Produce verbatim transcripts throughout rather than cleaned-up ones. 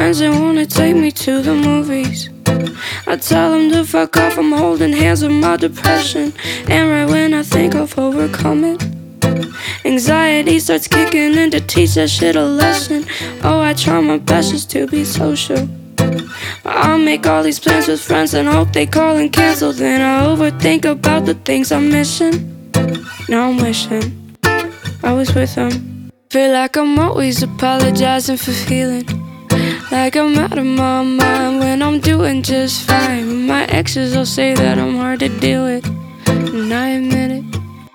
friends that wanna take me to the movies. I tell them to fuck off, I'm holding hands with my depression. And right when I think I've overcome it, anxiety starts kicking in to teach that shit a lesson. Oh, I try my best just to be social. I'll make all these plans with friends and hope they call and cancel. Then I overthink about the things I'm missing. Now I'm wishing I was with them. Feel like I'm always apologizing for feeling like I'm out of my mind when I'm doing just fine. My exes will say that I'm hard to deal with, and I admit it.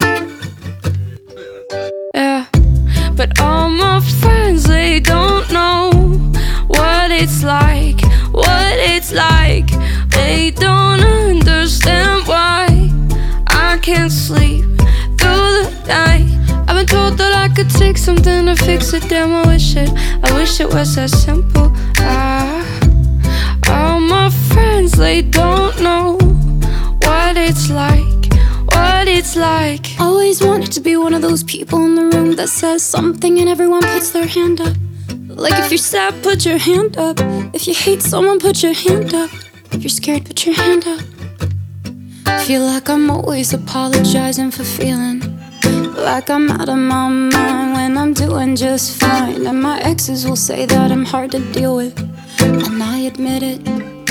Yeah, but all my friends, they don't know what it's like, what it's like. They don't understand why I can't sleep through the night. I've been told that I could take something to fix it. Damn, I wish it, I wish it was that simple. Ah, all my friends, they don't know what it's like, what it's like. Always wanted to be one of those people in the room that says something and everyone puts their hand up. Like if you're sad, put your hand up. If you hate someone, put your hand up. If you're scared, put your hand up. Feel like I'm always apologizing for feeling like I'm out of my mind when I'm doing just fine. And my exes will say that I'm hard to deal with, and I admit it.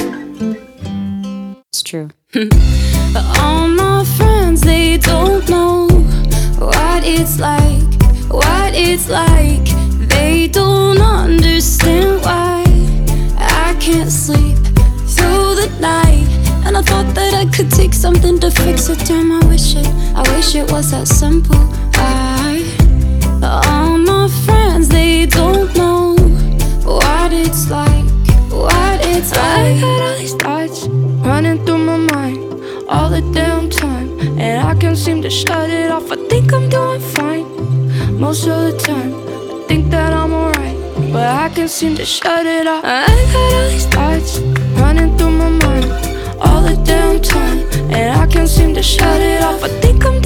It's true. But all my friends, they don't know what it's like, what it's like. They don't understand why I can't sleep through the night. And I thought that I could take something to fix it. Damn, I wish it, I wish it was that simple. I, all my friends, they don't know what it's like, what it's like. I got all these thoughts running through my mind all the damn time, and I can't seem to shut it off. I think I'm doing fine most of the time. I think that I'm alright, but I can't seem to shut it off. I got all these thoughts running through my mind all the damn time, and I can't seem to shut it off. I think I'm